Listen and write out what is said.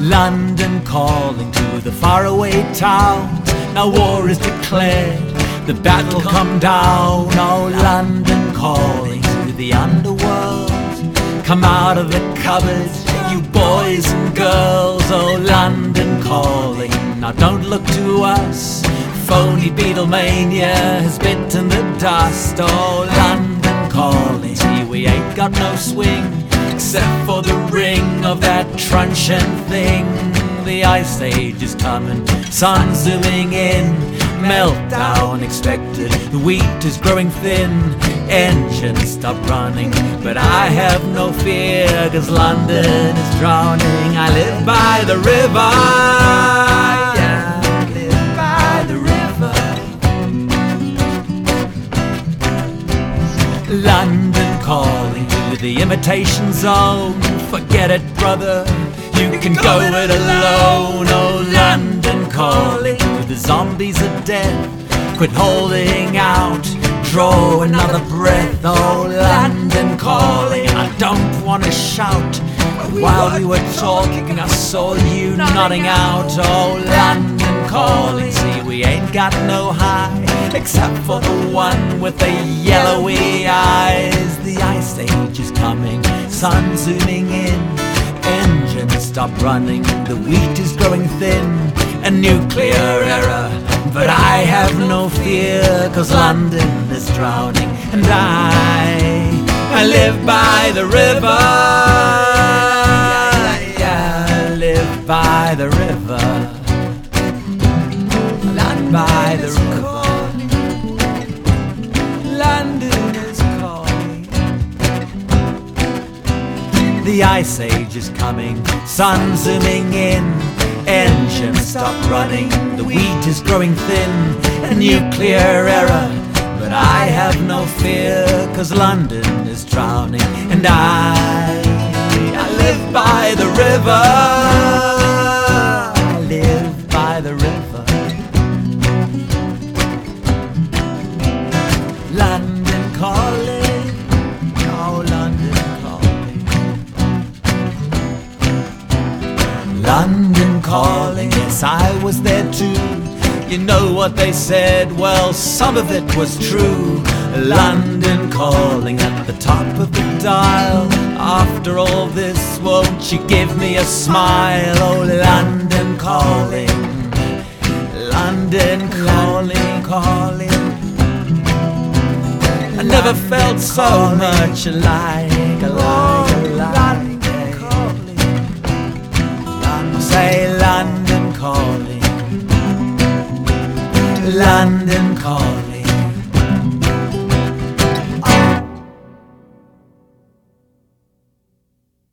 London calling to the faraway towns. Now war is declared, the battle come down. Oh, London calling to the underworld. Come out of the cupboards, you boys and girls. Oh, London calling, now don't look to us. Phony Beatlemania has bitten the dust. Oh, London calling, see we ain't got no swing except for the ring of that truncheon thing. The ice age is coming, sun zooming in. Meltdown expected, the wheat is growing thin. Engines stop running, but I have no fear, 'cause London is drowning. I live by the river, yeah, I live by the river. London calling to the imitation zone. Forget it, brother, you can go it alone. Oh, London calling to the zombies of death. Quit holding out, draw another breath. Oh, London calling, I don't wanna shout. While we were talking, I saw you nodding out. Oh, London calling, see we ain't got no high except for the one with the yellowy eyes. The ice age is coming, sun zooming in. Engines stop running, the wheat is growing thin. A nuclear error, but I have no fear, 'cause London is drowning. And I live by the river, yeah, I live by the river. Land by the river. London is calling. The ice age is coming, sun zooming in. Engines stop running, the wheat is growing thin. A nuclear error, but I have no fear, 'cause London is drowning. And I live by the river, I live by the river. London calling, oh, London calling. London calling, yes, I was there too. You know what they said, well, some of it was true. London calling at the top of the dial. After all this, won't you give me a smile? Oh, London calling, London calling, calling. I never felt so much alike, alike, alike. Say London calling, London